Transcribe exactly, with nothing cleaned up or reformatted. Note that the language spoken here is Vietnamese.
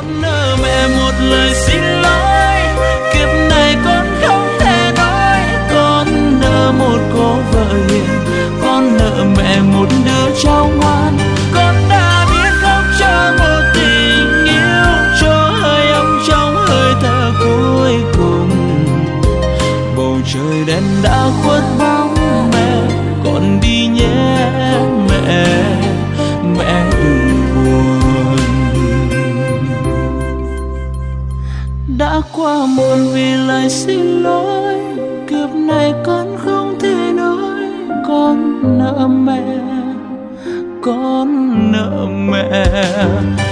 nợ mẹ một lời xin lỗi, kiếp này con không thể nói. Con nợ một cô vợ hiền, con nợ mẹ một đứa cháu ngoan. Con đã biết khóc cho một tình yêu, cho hơi ấm trong hơi thở cuối cùng. Bầu trời đen đã khuất bóng mẹ, con đi nhé mẹ, mẹ đừng buồn. Đã qua muộn vì lời xin lỗi, kiếp này con không thể nói. Con nợ mẹ, con nợ mẹ.